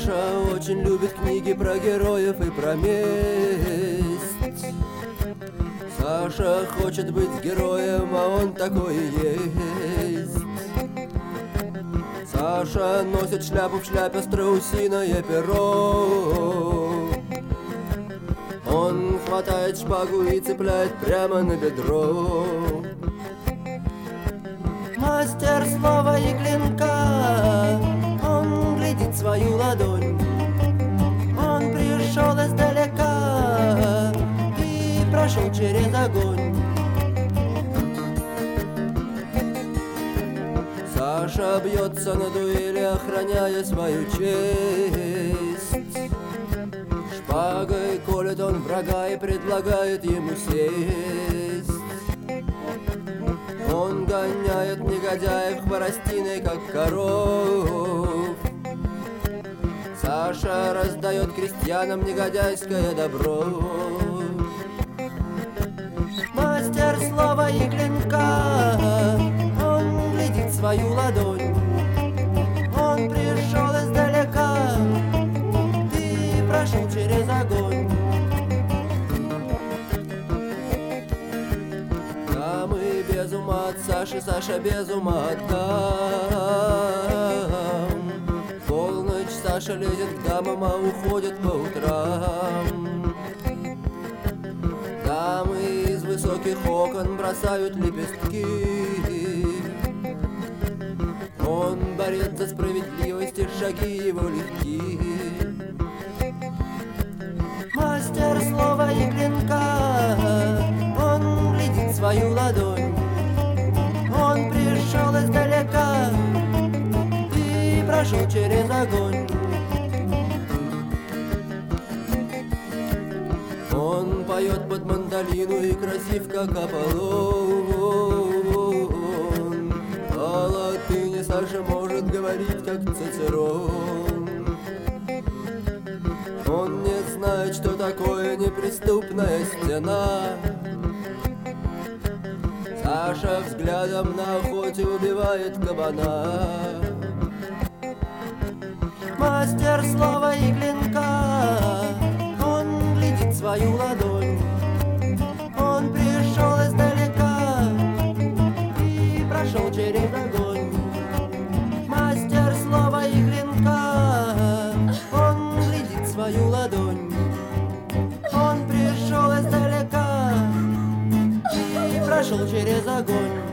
Саша очень любит книги про героев и про месть. Саша хочет быть героем, а он такой и есть. Саша носит шляпу, в шляпе страусиное перо. Он хватает шпагу и цепляет прямо на бедро. Мастер слова и клинка, он глядит свою ладонь. Он пришел издалека и прошел через огонь. Саша бьется на дуэли, охраняя свою честь. Шпагой колет он врага и предлагает ему сесть. Он гоняет негодяев хворостиной, как коров. Саша раздает крестьянам негодяйское добро. Мастер слова и клинка, он глядит свою ладонь. Он пришел издалека и прошел через огонь. Дамы без ума от Саши, Саша без ума от дам. В полночь Саша лезет к дамам, а уходит по утрам. Дамы из высоких окон бросают лепестки. Он борец за справедливость, и шаги его легки. Мастер слова и клинка, он глядит свою ладонь. Он пришел издалека и прошел через огонь. Он поет под мандолину и красив, как Аполлон. По латыни Саша может говорить, как Цицерон. Он не знает, что такое неприступная стена. Саша взглядом на охоте убивает кабана. Мастер слова и клинка, он глядит свою ладонь. Он пришел издалека и прошел через огонь. Мастер слова и клинка, он глядит свою ладонь. Он пришел издалека и прошел через огонь.